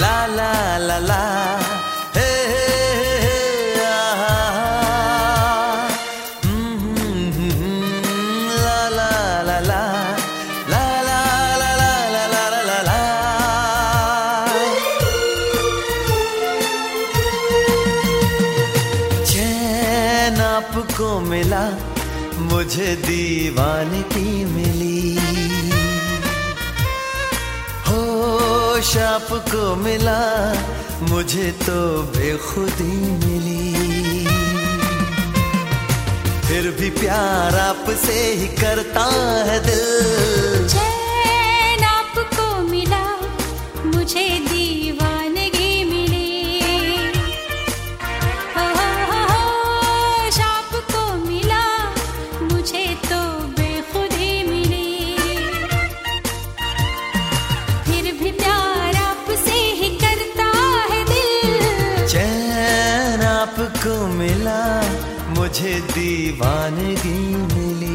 ला ला ला ला हे हे आहा ला ला ला ला ला ला ला ला ला ला ला। चैन आपको मिला मुझे दीवानगी मिली, होश आपको मिला मुझे तो बेखुदी मिली। फिर भी प्यार आपसे ही करता है दिल। चैन आपको मिला मुझे दीवानगी मिली, होश आपको मिला मुझे तो बेखुदी मिली। फिर भी प्यार आपसे ही करता है दिल। चैन आपको मिला मुझे दीवानगी मिली।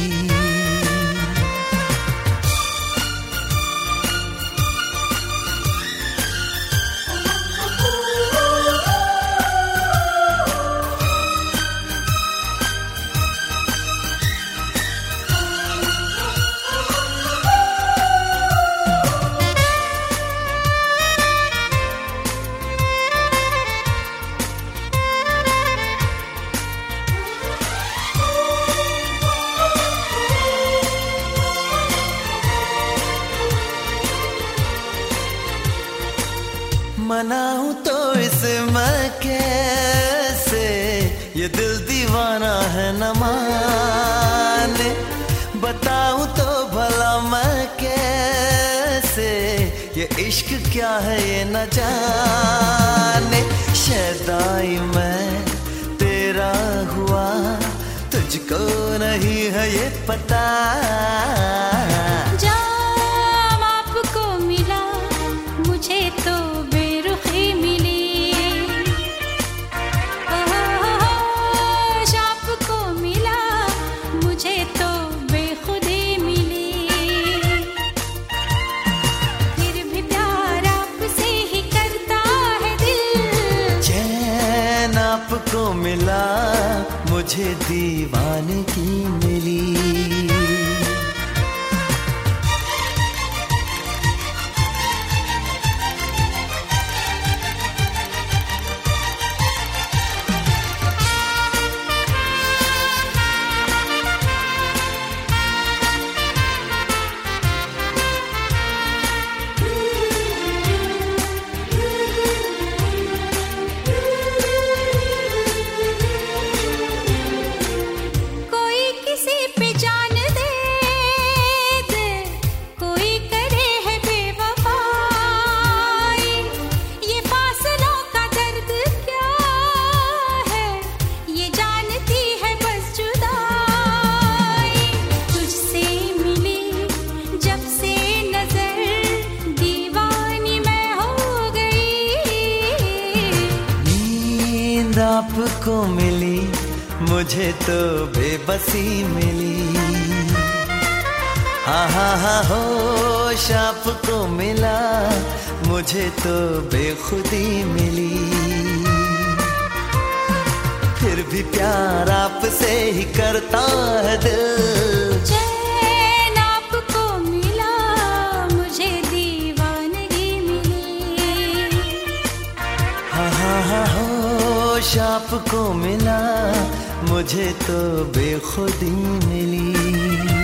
मनाऊं तो इसमें कैसे, ये दिल दीवाना है न माने। बताऊं तो भला मैं कैसे, ये इश्क क्या है ये न जाने। शैदाई मैं तेरा हुआ तुझको नहीं है ये पता। जाम आपको मिला मुझे तो बेरुखी मिली, होश आपको मिला मुझे तो बेखुदी मिली। फिर भी प्यार आपसे ही करता है दिल। चैन आपको मिला मुझे दीवानगी मिली। आपको मिली मुझे तो बेबसी मिली। हाँ हाँ हाँ होश आपको मिला मुझे तो बेखुदी मिली। फिर भी प्यार आपसे ही करता है दिल। चैन आपको मिला मुझे दीवानगी मिली। हाँ हाँ हाँ होश आपको मिला मुझे तो बेखुदी मिली।